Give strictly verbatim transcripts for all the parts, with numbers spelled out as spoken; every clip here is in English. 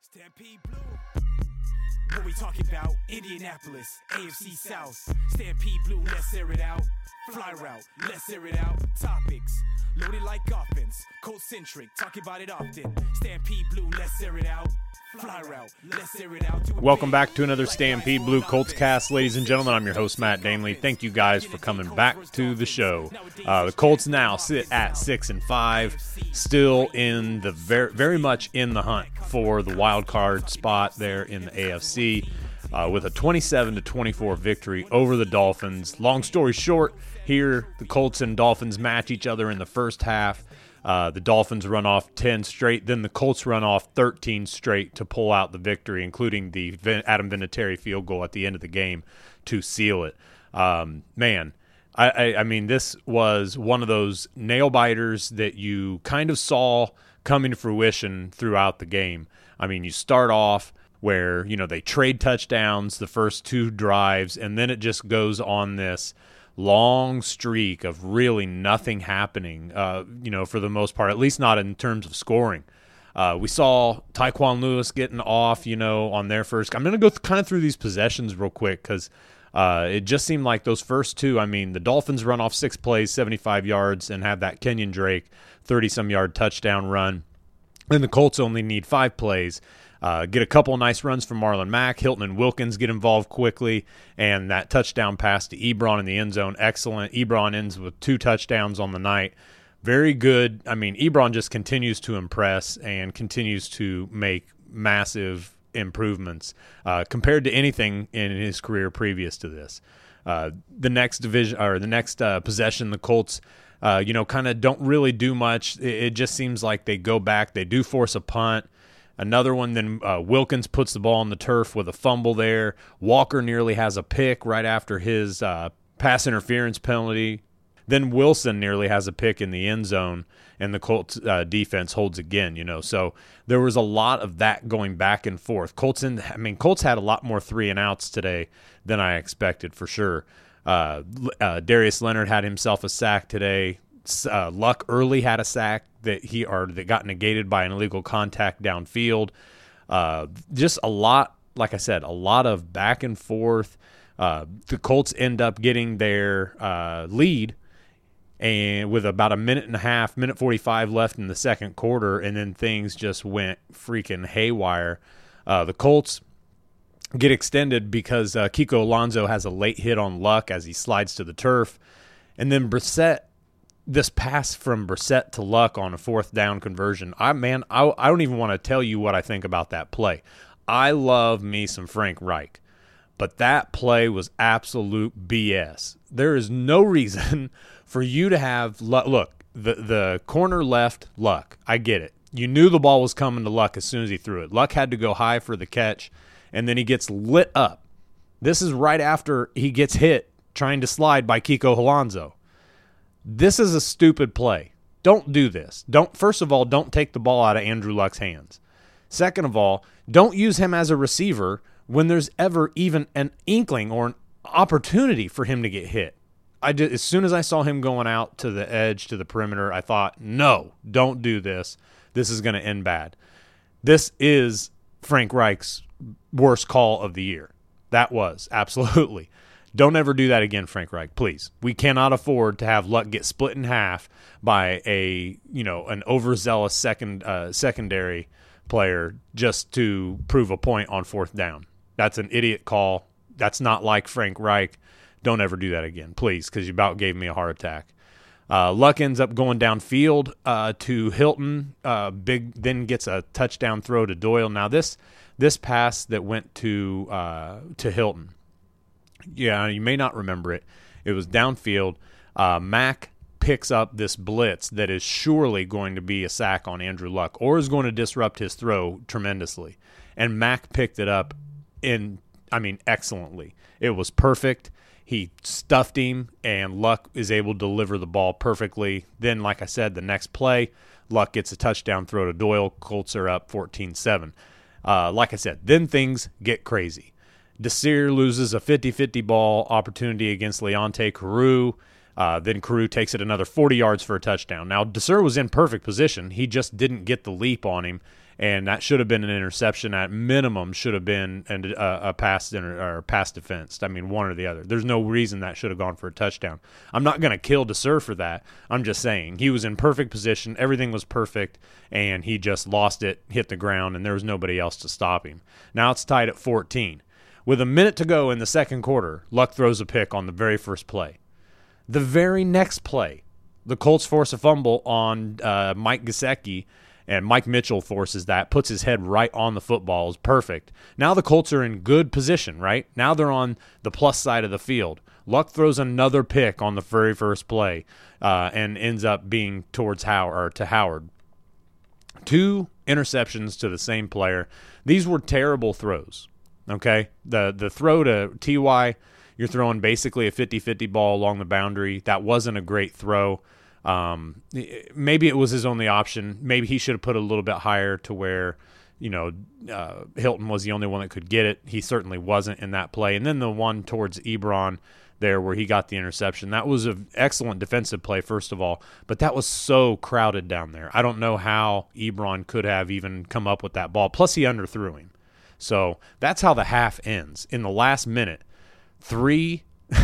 Stampede Blue. What we talking about? Indianapolis, A F C South. Stampede Blue, let's air it out. Fly route, let's air it out. Topics, loaded like offense. Cold-centric, talking about it often. Stampede Blue, let's air it out. Fly route, let's air it out. Welcome back to another Stampede Blue Colts cast, ladies and gentlemen. I'm your host, Matt Danley. Thank you guys for coming back to the show. Uh, the Colts now sit at six and five, still in the very, very much in the hunt for the wild card spot there in the A F C, uh, with a twenty-seven to twenty-four victory over the Dolphins. Long story short, here the Colts and Dolphins match each other in the first half. Uh, the Dolphins run off ten straight, then the Colts run off thirteen straight to pull out the victory, including the Vin- Adam Vinatieri field goal at the end of the game to seal it. Um, man, I, I, I mean, this was one of those nail-biters that you kind of saw coming to fruition throughout the game. I mean, you start off where, you know, they trade touchdowns the first two drives, and then it just goes on this long streak of really nothing happening, uh, you know, for the most part, at least not in terms of scoring. Uh, we saw Tyquan Lewis getting off, you know, on their first. I'm going to go th- kind of through these possessions real quick because uh, it just seemed like those first two, I mean, the Dolphins run off six plays, seventy-five yards, and have that Kenyon Drake thirty-some yard touchdown run. Then the Colts only need five plays. Uh, get a couple nice runs from Marlon Mack. Hilton and Wilkins get involved quickly, and that touchdown pass to Ebron in the end zone, excellent. Ebron ends with two touchdowns on the night. Very good. I mean, Ebron just continues to impress and continues to make massive improvements uh, compared to anything in his career previous to this. Uh, the next division or the next uh, possession, the Colts, uh, you know, kind of don't really do much. It, it just seems like they go back. They do force a punt. Another one, then uh, Wilkins puts the ball on the turf with a fumble there. Walker nearly has a pick right after his uh, pass interference penalty. Then Wilson nearly has a pick in the end zone, and the Colts uh, defense holds again. You know, so there was a lot of that going back and forth. Colts, in, I mean, Colts had a lot more three and outs today than I expected for sure. Uh, uh, Darius Leonard had himself a sack today. Uh, Luck early had a sack that he or that got negated by an illegal contact downfield. Uh, just a lot, like I said, a lot of back and forth. Uh, the Colts end up getting their uh, lead, and with about a minute and a half, minute forty-five left in the second quarter, and then things just went freaking haywire. Uh, the Colts get extended because uh, Kiko Alonso has a late hit on Luck as he slides to the turf, and then Brissett. This pass from Brissett to Luck on a fourth down conversion, I man, I, I don't even want to tell you what I think about that play. I love me some Frank Reich, but that play was absolute B S. There is no reason for you to have Luck. Look, the, the corner left Luck. I get it. You knew the ball was coming to Luck as soon as he threw it. Luck had to go high for the catch, and then he gets lit up. This is right after he gets hit trying to slide by Kiko Alonso. This is a stupid play. Don't do this. Don't. First of all, don't take the ball out of Andrew Luck's hands. Second of all, don't use him as a receiver when there's ever even an inkling or an opportunity for him to get hit. I did, as soon as I saw him going out to the edge, to the perimeter, I thought, no, don't do this. This is going to end bad. This is Frank Reich's worst call of the year. That was, absolutely. Don't ever do that again, Frank Reich, please. We cannot afford to have Luck get split in half by a, you know, an overzealous second uh, secondary player just to prove a point on fourth down. That's an idiot call. That's not like Frank Reich. Don't ever do that again, please, because you about gave me a heart attack. Uh, Luck ends up going downfield uh, to Hilton. Uh, big then gets a touchdown throw to Doyle. Now this this pass that went to uh, to Hilton. Yeah, you may not remember it. It was downfield. Uh, Mack picks up this blitz that is surely going to be a sack on Andrew Luck or is going to disrupt his throw tremendously. And Mack picked it up in, I mean, excellently. It was perfect. He stuffed him, and Luck is able to deliver the ball perfectly. Then, like I said, the next play, Luck gets a touchdown throw to Doyle. Colts are up fourteen seven. Uh, like I said, then things get crazy. Desir loses a fifty-fifty ball opportunity against Leonte Carroo. Uh, then Carew takes it another forty yards for a touchdown. Now, Desir was in perfect position. He just didn't get the leap on him, and that should have been an interception. At minimum, should have been an, uh, a pass or pass defense. I mean, one or the other. There's no reason that should have gone for a touchdown. I'm not going to kill Desir for that. I'm just saying he was in perfect position. Everything was perfect, and he just lost it, hit the ground, and there was nobody else to stop him. Now it's tied at fourteen. With a minute to go in the second quarter, Luck throws a pick on the very first play. The very next play, the Colts force a fumble on uh, Mike Gesicki, and Mike Mitchell forces that, puts his head right on the football. Is perfect. Now the Colts are in good position, right? Now they're on the plus side of the field. Luck throws another pick on the very first play uh, and ends up being towards Howard, or to Howard. Two interceptions to the same player. These were terrible throws, okay? The, the throw to T Y, you're throwing basically a fifty-fifty ball along the boundary. That wasn't a great throw. Um, maybe it was his only option. Maybe he should have put a little bit higher to where, you know, uh, Hilton was the only one that could get it. He certainly wasn't in that play. And then the one towards Ebron there where he got the interception. That was an excellent defensive play, first of all, but that was so crowded down there. I don't know how Ebron could have even come up with that ball. Plus, he underthrew him. So that's how the half ends. In the last minute, three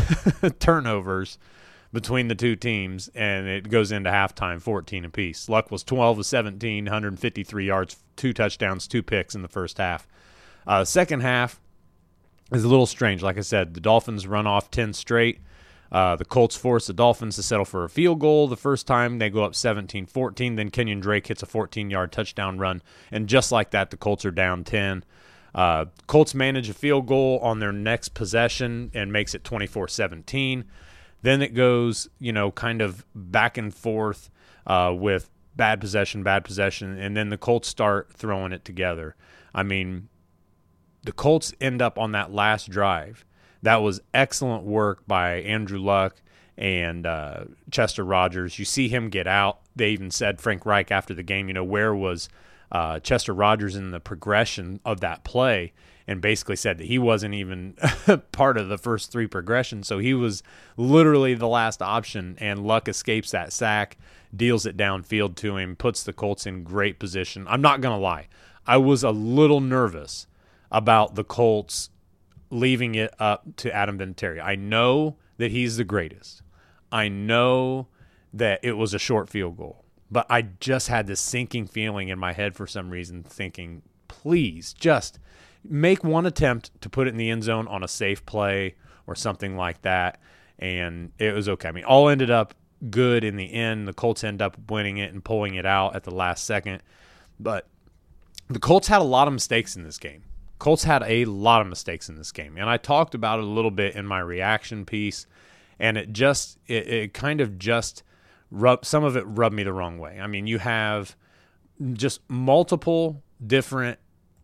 turnovers between the two teams, and it goes into halftime fourteen apiece. Luck was twelve of seventeen, one hundred fifty-three yards, two touchdowns, two picks in the first half. Uh, second half is a little strange. Like I said, the Dolphins run off ten straight. Uh, the Colts force the Dolphins to settle for a field goal. The first time they go up seventeen fourteen. Then Kenyon Drake hits a fourteen-yard touchdown run, and just like that, the Colts are down ten. Uh, Colts manage a field goal on their next possession and makes it twenty-four seventeen. Then it goes, you know, kind of back and forth uh, with bad possession, bad possession, and then the Colts start throwing it together. I mean, the Colts end up on that last drive. That was excellent work by Andrew Luck and uh, Chester Rogers. You see him get out. They even said, Frank Reich after the game, you know, where was Uh, Chester Rogers in the progression of that play, and basically said that he wasn't even part of the first three progressions. So he was literally the last option, and Luck escapes that sack, deals it downfield to him, puts the Colts in great position. I'm not going to lie. I was a little nervous about the Colts leaving it up to Adam Vinatieri. I know that he's the greatest. I know that it was a short field goal. But I just had this sinking feeling in my head for some reason, thinking, please just make one attempt to put it in the end zone on a safe play or something like that. And it was okay. I mean, all ended up good in the end. The Colts end up winning it and pulling it out at the last second. But the Colts had a lot of mistakes in this game. Colts had a lot of mistakes in this game. And I talked about it a little bit in my reaction piece. And it just, it, it kind of just... Rub, some of it rubbed me the wrong way. I mean, you have just multiple different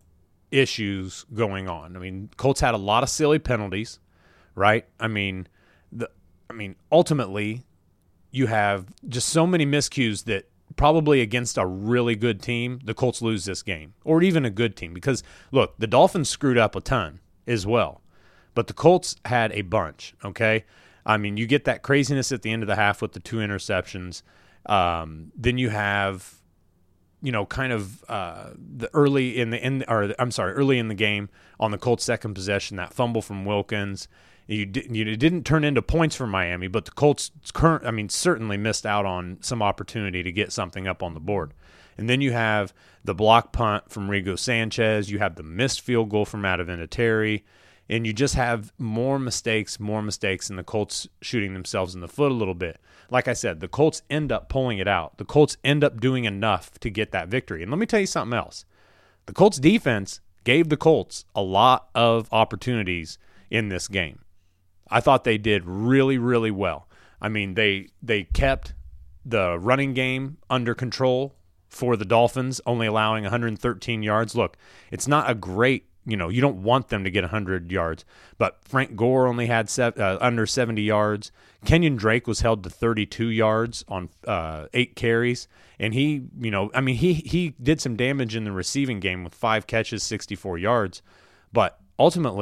issues going on. I mean, Colts had a lot of silly penalties, right? I mean, the I mean, ultimately, you have just so many miscues that probably against a really good team, the Colts lose this game, or even a good team. Because, look, the Dolphins screwed up a ton as well, but the Colts had a bunch, okay? I mean, you get that craziness at the end of the half with the two interceptions. Um, then you have, you know, kind of uh, the early in the in or I'm sorry, early in the game on the Colts' second possession, that fumble from Wilkins. You didn't you didn't turn into points for Miami, but the Colts current I mean certainly missed out on some opportunity to get something up on the board. And then you have the block punt from Rigo Sanchez. You have the missed field goal from Adam Vinatieri. And you just have more mistakes, more mistakes, and the Colts shooting themselves in the foot a little bit. Like I said, the Colts end up pulling it out. The Colts end up doing enough to get that victory. And let me tell you something else. The Colts defense gave the Colts a lot of opportunities in this game. I thought they did really, really well. I mean, they they kept the running game under control for the Dolphins, only allowing one hundred thirteen yards. Look, it's not a great You know, you don't want them to get one hundred yards. But Frank Gore only had seven, uh, under seventy yards. Kenyon Drake was held to thirty-two yards on uh, eight carries. And he, you know, I mean, he he did some damage in the receiving game with five catches, sixty-four yards. But ultimately,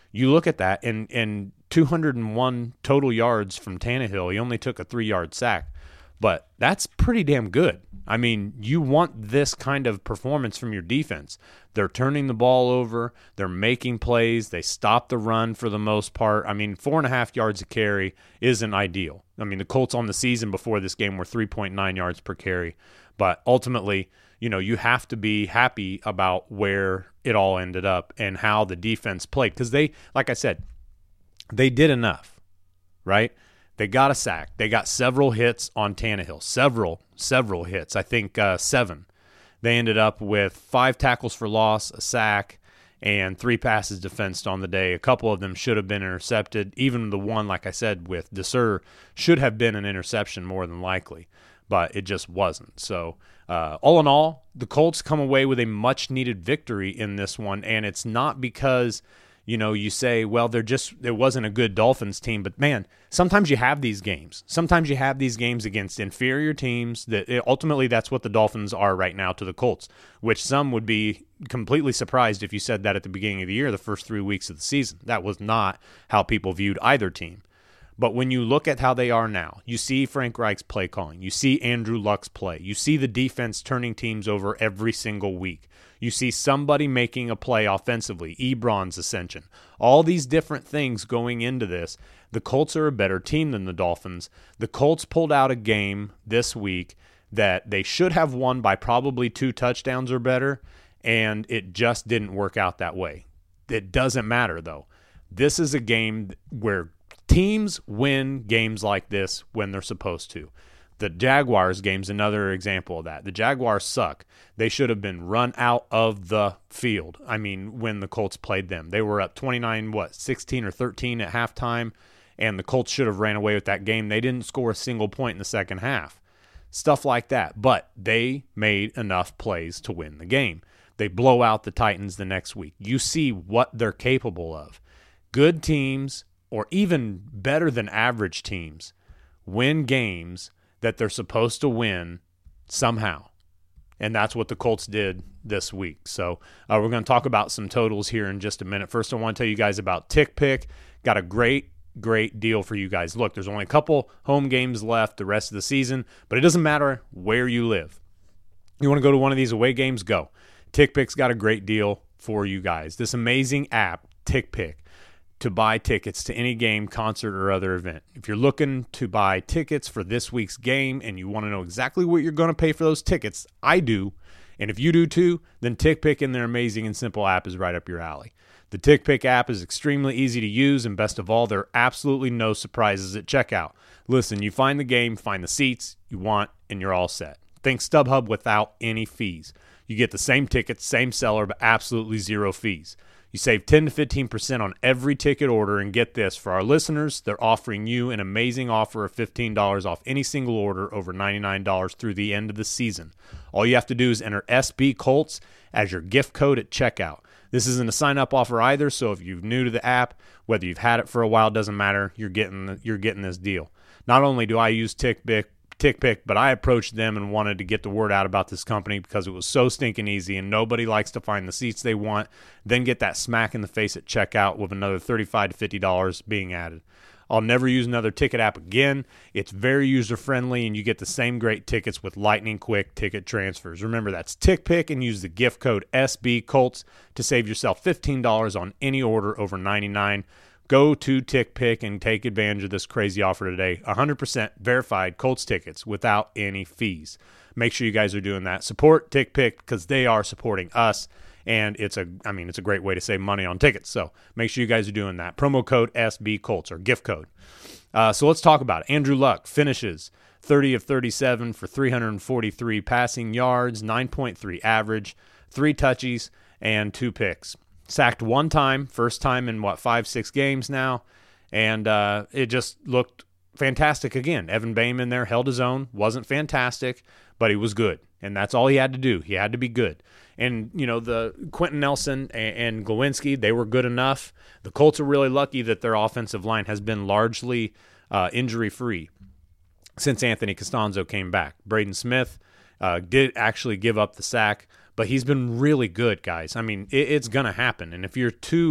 you look at that, and, and two hundred one total yards from Tannehill. He only took a three-yard sack, but that's pretty damn good. I mean, you want this kind of performance from your defense. They're turning the ball over. They're making plays. They stop the run for the most part. I mean, four and a half yards a carry isn't ideal. I mean, the Colts on the season before this game were three point nine yards per carry. But ultimately, you know, you have to be happy about where it all ended up and how the defense played. Because they, like I said, they did enough, right? They got a sack. They got several hits on Tannehill. Several, several hits. I think uh, seven. They ended up with five tackles for loss, a sack, and three passes defensed on the day. A couple of them should have been intercepted. Even the one, like I said, with Desir should have been an interception more than likely, but it just wasn't. So uh, all in all, the Colts come away with a much-needed victory in this one, and it's not because – you know, you say, well, they're just, it wasn't a good Dolphins team, but man, sometimes you have these games. Sometimes you have these games against inferior teams that it, ultimately that's what the Dolphins are right now to the Colts, which some would be completely surprised if you said that at the beginning of the year, the first three weeks of the season. That was not how people viewed either team. But when you look at how they are now, you see Frank Reich's play calling, you see Andrew Luck's play, you see the defense turning teams over every single week. You see somebody making a play offensively, Ebron's ascension. All these different things going into this. The Colts are a better team than the Dolphins. The Colts pulled out a game this week that they should have won by probably two touchdowns or better, and it just didn't work out that way. It doesn't matter, though. This is a game where teams win games like this when they're supposed to. The Jaguars game's another example of that. The Jaguars suck. They should have been run out of the field. I mean, when the Colts played them. They were up twenty-nine, what, sixteen or thirteen at halftime, and the Colts should have ran away with that game. They didn't score a single point in the second half. Stuff like that. But they made enough plays to win the game. They blow out the Titans the next week. You see what they're capable of. Good teams, or even better than average teams, win games that they're supposed to win somehow. And that's what the Colts did this week. So uh, we're going to talk about some totals here in just a minute. First, I want to tell you guys about TickPick. Got a great, great deal for you guys. Look, there's only a couple home games left the rest of the season, but it doesn't matter where you live. You want to go to one of these away games? Go. TickPick's got a great deal for you guys. This amazing app, TickPick, to buy tickets to any game, concert, or other event. If you're looking to buy tickets for this week's game and you want to know exactly what you're going to pay for those tickets, I do. And if you do too, then TickPick and their amazing and simple app is right up your alley. The TickPick app is extremely easy to use, and best of all, there are absolutely no surprises at checkout. Listen, you find the game, find the seats you want, and you're all set. Think StubHub without any fees. You get the same tickets, same seller, but absolutely zero fees. You save ten to fifteen percent on every ticket order, and get this, for our listeners, they're offering you an amazing offer of fifteen dollars off any single order over ninety-nine dollars through the end of the season. All you have to do is enter S B Colts as your gift code at checkout. This isn't a sign-up offer either, so if you're new to the app, whether you've had it for a while, doesn't matter, you're getting you're getting this deal. Not only do I use TickPick, TickPick, but I approached them and wanted to get the word out about this company because it was so stinking easy, and nobody likes to find the seats they want, then get that smack in the face at checkout with another thirty-five to fifty dollars being added. I'll never use another ticket app again. It's very user-friendly, and you get the same great tickets with lightning-quick ticket transfers. Remember, that's TickPick, and use the gift code S B Colts to save yourself fifteen dollars on any order over ninety-nine dollars. Go to TickPick and take advantage of this crazy offer today. one hundred percent verified Colts tickets without any fees. Make sure you guys are doing that. Support TickPick because they are supporting us, and it's a, I mean, it's a great way to save money on tickets. So make sure you guys are doing that. Promo code S B Colts or gift code. Uh, so let's talk about it. Andrew Luck finishes thirty of thirty-seven for three hundred forty-three passing yards, nine point three average, three touchies, and two picks. Sacked one time, first time in, what, five, six games now, and uh, it just looked fantastic again. Evan Bayman there held his own, wasn't fantastic, but he was good, and that's all he had to do. He had to be good. And, you know, the Quentin Nelson and, and Glowinski, they were good enough. The Colts are really lucky that their offensive line has been largely uh, injury-free since Anthony Costanzo came back. Braden Smith uh, did actually give up the sack, but he's been really good, guys. I mean, it, it's going to happen. And if you're too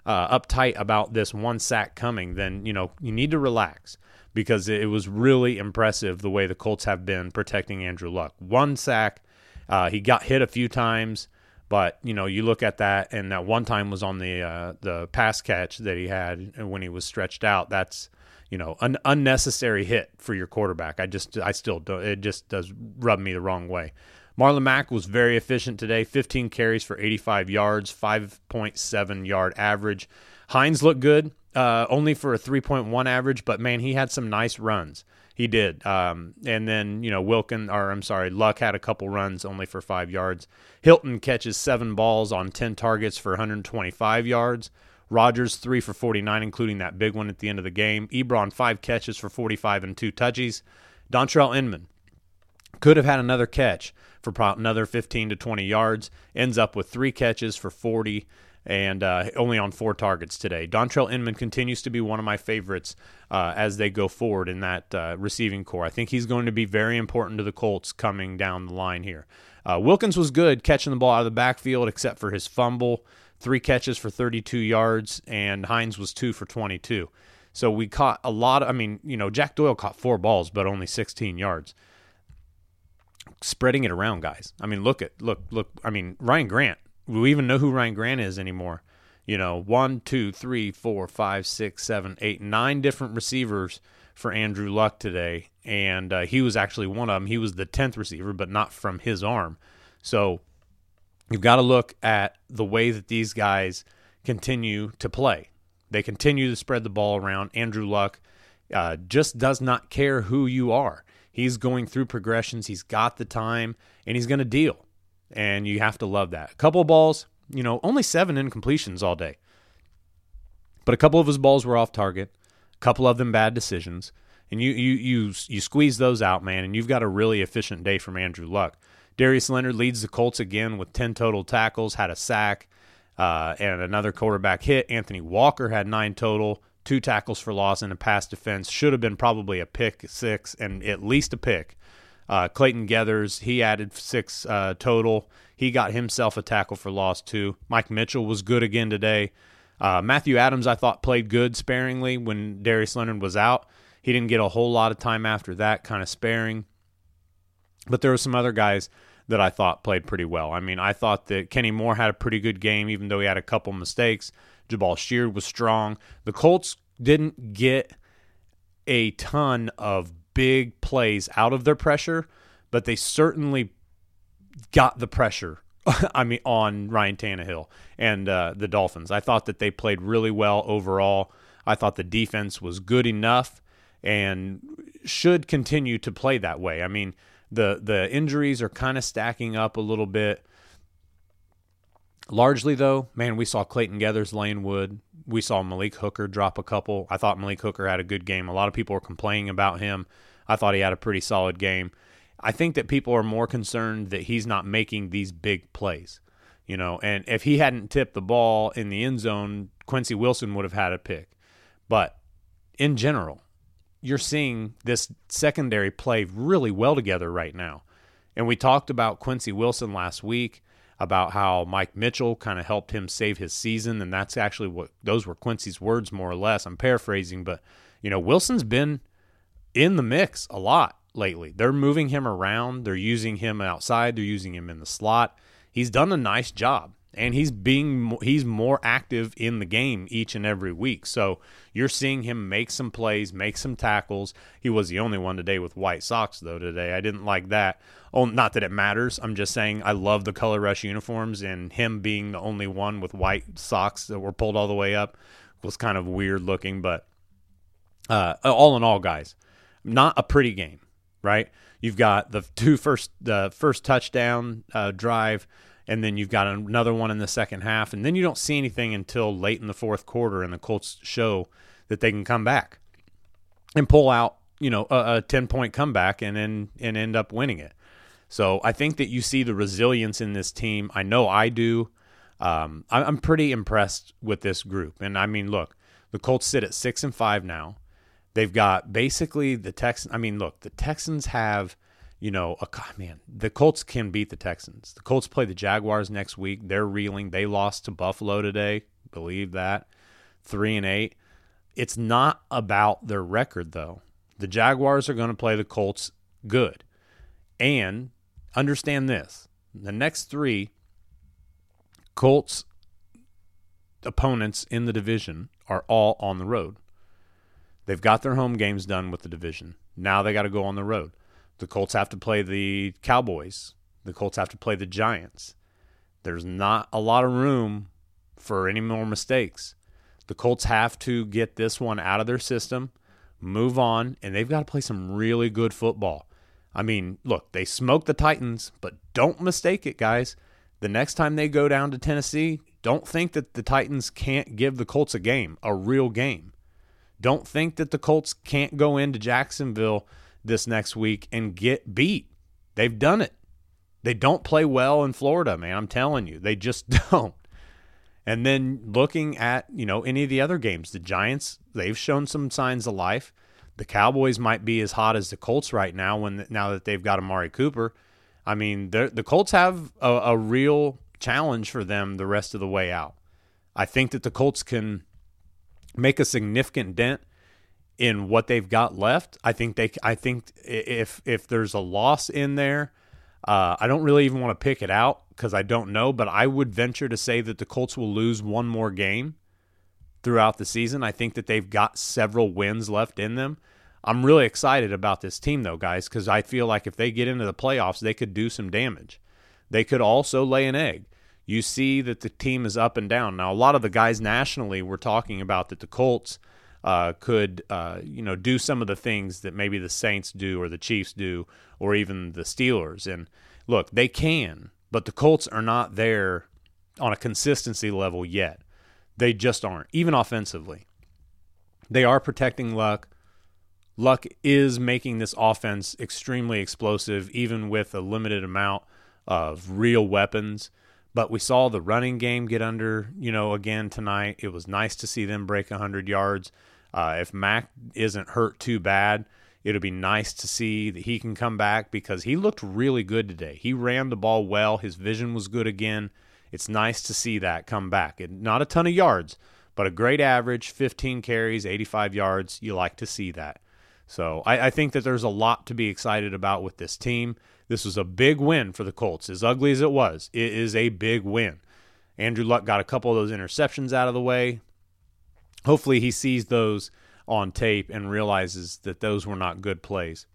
uh, uptight about this one sack coming, then, you know, you need to relax, because it was really impressive the way the Colts have been protecting Andrew Luck. One sack, uh, he got hit a few times, but, you know, you look at that, and that one time was on the uh, the pass catch that he had when he was stretched out. That's, you know, an unnecessary hit for your quarterback. I just, I still don't, it just does rub me the wrong way. Marlon Mack was very efficient today, fifteen carries for eighty-five yards, five point seven yard average. Hines looked good, uh, only for a three point one average, but, man, he had some nice runs. He did. Um, and then, you know, Wilkin, or I'm sorry, Luck had a couple runs only for five yards. Hilton catches seven balls on ten targets for one hundred twenty-five yards. Rodgers, three for forty-nine, including that big one at the end of the game. Ebron, five catches for forty-five and two touchies. Dontrell Inman could have had another catch for another fifteen to twenty yards. Ends up with three catches for forty and uh, only on four targets today. Dontrell Inman continues to be one of my favorites uh, as they go forward in that uh, receiving core. I think he's going to be very important to the Colts coming down the line here. Uh, Wilkins was good catching the ball out of the backfield, except for his fumble. Three catches for thirty-two yards, and Hines was two for twenty-two. So we caught a lot of, I mean, you know, Jack Doyle caught four balls, but only sixteen yards. Spreading it around, guys. I mean, look at, look, look, I mean, Ryan Grant. Do we even know who Ryan Grant is anymore? You know, one, two, three, four, five, six, seven, eight, nine different receivers for Andrew Luck today, and uh, he was actually one of them. He was the tenth receiver, but not from his arm. So you've got to look at the way that these guys continue to play. They continue to spread the ball around. Andrew Luck uh, just does not care who you are. He's going through progressions. He's got the time, and he's going to deal. And you have to love that. A couple of balls, you know, only seven incompletions all day. But a couple of his balls were off target. A couple of them bad decisions. And you you you you squeeze those out, man, and you've got a really efficient day from Andrew Luck. Darius Leonard leads the Colts again with ten total tackles, had a sack, uh, and another quarterback hit. Anthony Walker had nine total, two tackles for loss, and a pass defense. Should have been probably a pick six and at least a pick. Uh, Clayton Geathers, he added six uh, total. He got himself a tackle for loss, too. Mike Mitchell was good again today. Uh, Matthew Adams, I thought, played good sparingly when Darius Leonard was out. He didn't get a whole lot of time after that, kind of sparing. But there were some other guys that I thought played pretty well. I mean, I thought that Kenny Moore had a pretty good game, even though he had a couple mistakes. Jabal Sheard was strong. The Colts didn't get a ton of big plays out of their pressure, but they certainly got the pressure, I mean, on Ryan Tannehill and uh, the Dolphins. I thought that they played really well overall. I thought the defense was good enough and should continue to play that way. I mean, the the injuries are kind of stacking up a little bit. Largely, though, man, we saw Clayton Geathers laying wood. We saw Malik Hooker drop a couple. I thought Malik Hooker had a good game. A lot of people were complaining about him. I thought he had a pretty solid game. I think that people are more concerned that he's not making these big plays, you know, and if he hadn't tipped the ball in the end zone, Quincy Wilson would have had a pick. But in general, you're seeing this secondary play really well together right now. And we talked about Quincy Wilson last week, about how Mike Mitchell kind of helped him save his season, and that's actually what those were Quincy's words, more or less. I'm paraphrasing, but, you know, Wilson's been in the mix a lot lately. They're moving him around. They're using him outside. They're using him in the slot. He's done a nice job, and he's being he's more active in the game each and every week. So you're seeing him make some plays, make some tackles. He was the only one today with white socks, though, today. I didn't like that. Oh, not that it matters. I'm just saying I love the Color Rush uniforms, and him being the only one with white socks that were pulled all the way up was kind of weird looking. But uh, all in all, guys, not a pretty game, right? You've got the two first, the first touchdown uh, drive, and then you've got another one in the second half, and then you don't see anything until late in the fourth quarter, and the Colts show that they can come back and pull out, you know, a, a ten-point comeback and then and end up winning it. So I think that you see the resilience in this team. I know I do. Um, I, I'm pretty impressed with this group, and I mean, look, the Colts sit at six and five now. They've got basically the Texans. I mean, look, the Texans have, you know, a, man, the Colts can beat the Texans. The Colts play the Jaguars next week. They're reeling. They lost to Buffalo today. believe that. Three and eight. It's not about their record, though. The Jaguars are going to play the Colts good. And understand this. The next three Colts opponents in the division are all on the road. They've got their home games done with the division. Now they got to go on the road. The Colts have to play the Cowboys. The Colts have to play the Giants. There's not a lot of room for any more mistakes. The Colts have to get this one out of their system, move on, and they've got to play some really good football. I mean, look, they smoked the Titans, but don't mistake it, guys. The next time they go down to Tennessee, don't think that the Titans can't give the Colts a game, a real game. Don't think that the Colts can't go into Jacksonville this next week and get beat. They've done it. They don't play well in Florida, man. I'm telling you. They just don't. And then looking at, you know, any of the other games, the Giants, they've shown some signs of life. The Cowboys might be as hot as the Colts right now when now that they've got Amari Cooper. I mean, the Colts have a, a real challenge for them the rest of the way out. I think that the Colts can make a significant dent in what they've got left. I think they. I think if if there's a loss in there, uh, I don't really even want to pick it out because I don't know. But I would venture to say that the Colts will lose one more game throughout the season. I think that they've got several wins left in them. I'm really excited about this team, though, guys, because I feel like if they get into the playoffs, they could do some damage. They could also lay an egg. You see that the team is up and down. Now, a lot of the guys nationally were talking about that the Colts uh, could, uh, you know, do some of the things that maybe the Saints do or the Chiefs do or even the Steelers. And, look, they can, but the Colts are not there on a consistency level yet. They just aren't, even offensively. They are protecting Luck. Luck is making this offense extremely explosive, even with a limited amount of real weapons. But we saw the running game get under, you know, again tonight. It was nice to see them break one hundred yards. Uh, if Mac isn't hurt too bad, it'll be nice to see that he can come back because he looked really good today. He ran the ball well. His vision was good again. It's nice to see that come back. And not a ton of yards, but a great average, fifteen carries, eighty-five yards. You like to see that. So I, I think that there's a lot to be excited about with this team. This was a big win for the Colts. As ugly as it was, it is a big win. Andrew Luck got a couple of those interceptions out of the way. Hopefully he sees those on tape and realizes that those were not good plays.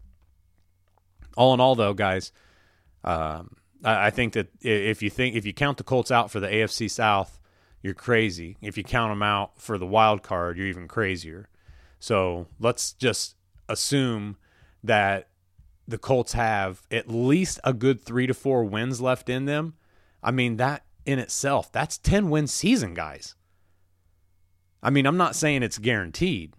All in all, though, guys, um, I, I think that if you think if you count the Colts out for the A F C South, you're crazy. If you count them out for the wild card, you're even crazier. So let's just assume that the Colts have at least a good three to four wins left in them. I mean, that in itself, that's ten-win season, guys. I mean, I'm not saying it's guaranteed,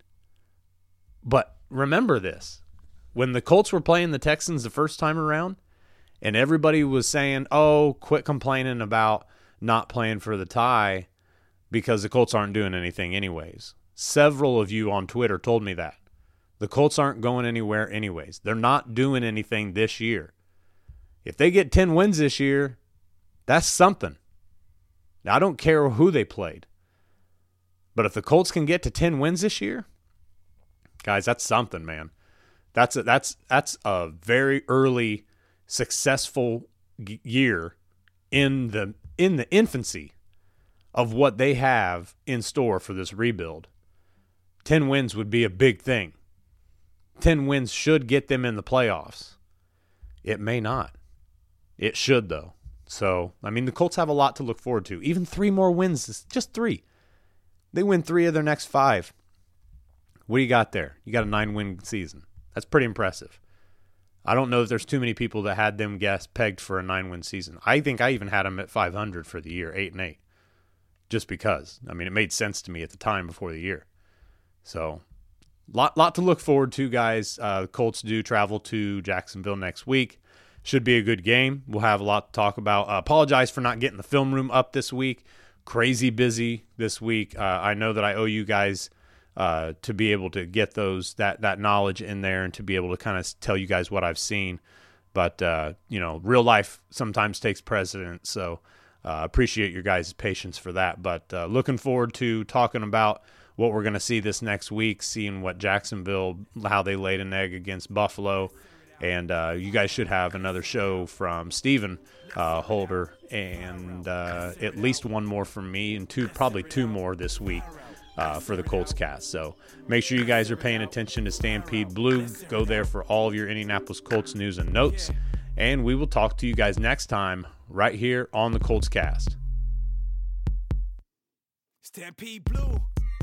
but remember this. When the Colts were playing the Texans the first time around, and everybody was saying, oh, quit complaining about not playing for the tie because the Colts aren't doing anything anyways. Several of you on Twitter told me that. The Colts aren't going anywhere anyways. They're not doing anything this year. If they get ten wins this year, that's something. Now, I don't care who they played. But if the Colts can get to ten wins this year, guys, that's something, man. That's a, that's that's a very early successful g- year in the in the infancy of what they have in store for this rebuild. ten wins would be a big thing. ten wins should get them in the playoffs. It may not. It should, though. So, I mean, the Colts have a lot to look forward to. Even three more wins, just three. They win three of their next five. What do you got there? You got a nine-win season. That's pretty impressive. I don't know if there's too many people that had them guess pegged for a nine-win season. I think I even had them at five hundred for the year, eight and eight, just because. I mean, it made sense to me at the time before the year. So, lot lot to look forward to, guys. Uh, the Colts do travel to Jacksonville next week. Should be a good game. We'll have a lot to talk about. Uh, apologize for not getting the film room up this week. Crazy busy this week. Uh, I know that I owe you guys uh, to be able to get those that that knowledge in there and to be able to kind of tell you guys what I've seen. But uh, you know, real life sometimes takes precedence. So uh, appreciate your guys' patience for that. But uh, looking forward to talking about what we're going to see this next week, seeing what Jacksonville, how they laid an egg against Buffalo. And uh, you guys should have another show from Steven uh, Holder and uh, at least one more from me and two, probably two more this week uh, for the Colts cast. So make sure you guys are paying attention to Stampede Blue. Go there for all of your Indianapolis Colts news and notes. And we will talk to you guys next time right here on the Colts cast. Stampede Blue.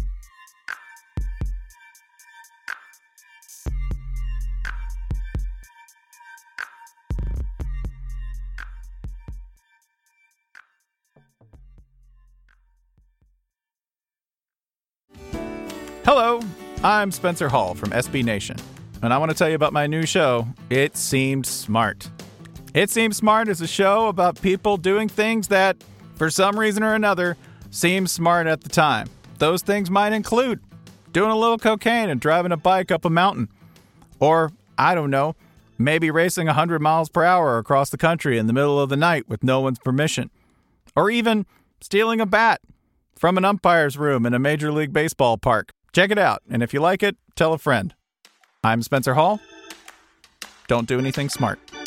Hello, I'm Spencer Hall from S B Nation, and I want to tell you about my new show, It Seemed Smart. It Seemed Smart is a show about people doing things that, for some reason or another, seem smart at the time. Those things might include doing a little cocaine and driving a bike up a mountain. Or, I don't know, maybe racing one hundred miles per hour across the country in the middle of the night with no one's permission. Or even stealing a bat from an umpire's room in a Major League Baseball park. Check it out, and if you like it, tell a friend. I'm Spencer Hall. Don't do anything smart.